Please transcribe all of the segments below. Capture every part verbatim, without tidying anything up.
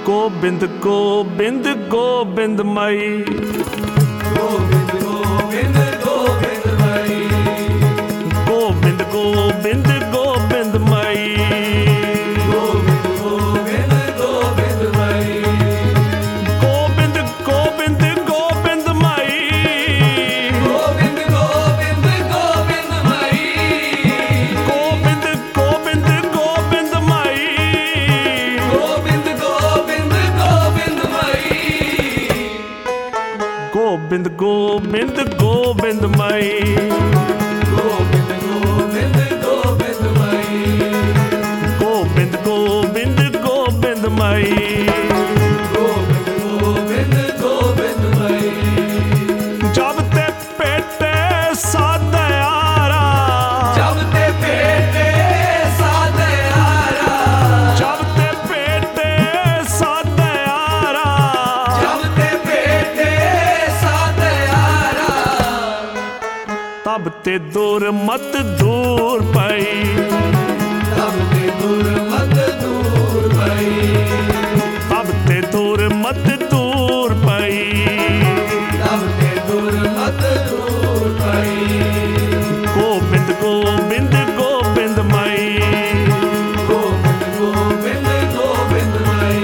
गोबिंद गोबिंद गोबिंद माई, गोविंद गोविंद गोविंद माई, गोबिंद गोबिंद गोबिंद माई, गोविंद गोविंद गोविंद माई, गोबिंद गोबिंद गोबिंद माई, गोविंद गोविंद गोविंद माई, गोबिंद गोबिंद गोबिंद माई, गोविंद गोविंद गोविंद माई, गोबिंद गोबिंद गोबिंद माई, गोविंद गोविंद गोविंद माई, गोबिंद गोबिंद गोबिंद माई, गोविंद गोविंद गोविंद माई, जब ते पेटे सादयारा, जब ते पेटे सादयारा, जब ते पेटे सादयारा, जब ते पेटे सादयारा, तब ते दूर मत दूर पाई, तब ते दूर मत दूर भई, तब ते दूर मत दूर पाई, तब ते दूर मत दूर भई, गोबिंद गोबिंद गोबिंद माई, गोविंद गोविंद गोविंद माई,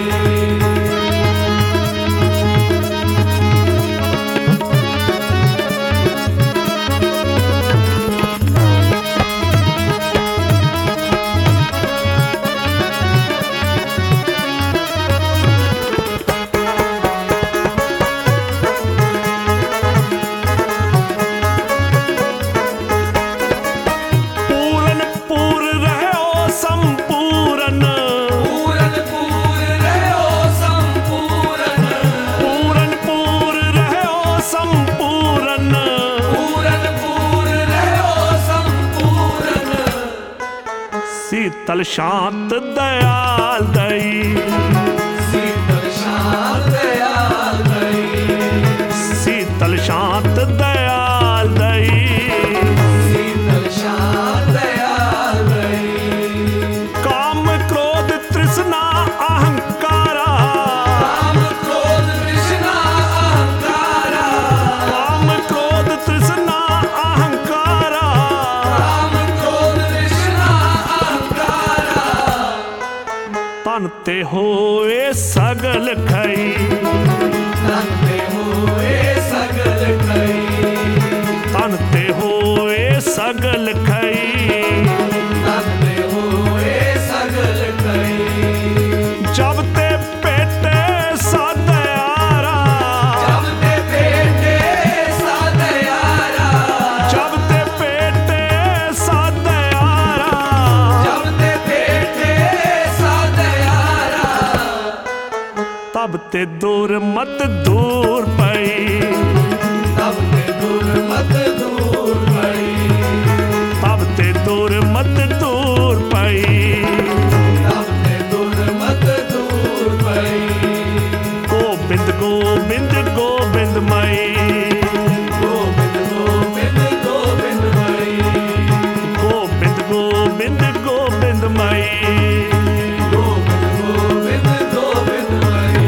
पूरन पूर रहो संपूरन, पूरन पूर रहो संपूरन, पूरन पूर रहो संपूरन, पूरन पूर रहो संपूरन, शीतल शांत दयाल दई, शीतल शांत दयाल भई, शीतल शांत दयाल दई, शीतल शांत दयाल भई, काम क्रोध तृष्णा अहंकारा, काम क्रोध तृष्णा अहंकारा, काम क्रोध तृष्णा अहंकारा, काम क्रोध तृष्णा अहंकारा, तन ते होए सगल खई, तन ते होए सगल खई, तन ते होए सगल खई, तन ते होए सगल खई, जब ते पेटे सादयारा, जब ते पेटे सादयारा, जब ते पेटे सादयारा, जब ते पेटे सादयारा, तब ते दूर मत दूर पई, तब ते दूर मत दूर भई, तब ते दूर मत दूर पई, तब ते दूर मत दूर भई, गोबिंद गोबिंद गोबिंद माई, गोविंद गोविंद गोविंद माई, गोबिंद गोबिंद गोबिंद माई, गोविंद गोविंद गोविंद माई,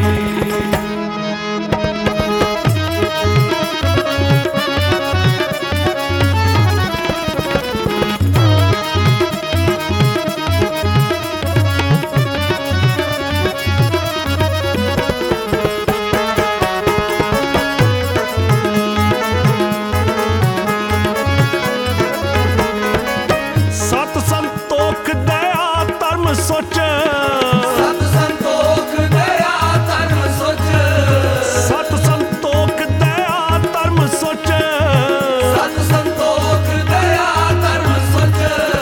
सत संतोख दया धर्म सोच, सत संतोख दया धर्म सोच, सत संतोख दया धर्म सोच, सत संतोख दया धर्म सोच,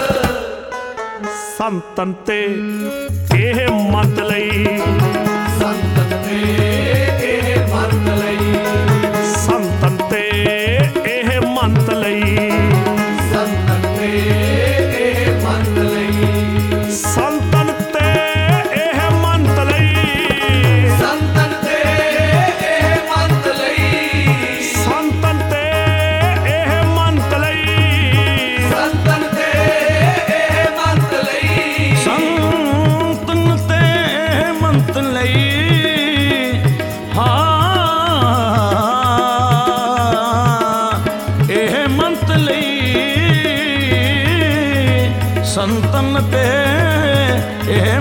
संतन ते ਇਹ ਮੰਤ ਲਈ, संतन ते एह मंत लई, ਸੰਤਨ ਤੇ ਇਹ ਮੰਤ ਲਈ, संतन ते एह मंत लई, ਸੰਤਨ ਤੇ ਇਹ ਮੰਤ ਲਈ, संतन ते एह मंत लई, ਸੰਤਨ ਤੇ ਇਹ ਮੰਤ ਲਈ, संतन ते एह मंत लई, ਸੰਤਨ ਤੇ ਇਹ ਮੰਤ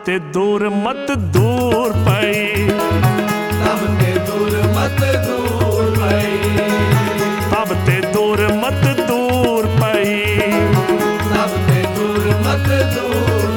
ਤੇ ਦੂਰ ਮਤ ਦੂਰ ਪਈ, ਤਬ ਤੇ ਦੂਰ ਮਤ ਦੂਰ ਪਈ, ਤਬ ਤੇ ਦੂਰ ਮਤ ਦੂਰ ਪਈ, ਤਬ ਤੇ ਦੂਰ ਮਤ ਦੂਰ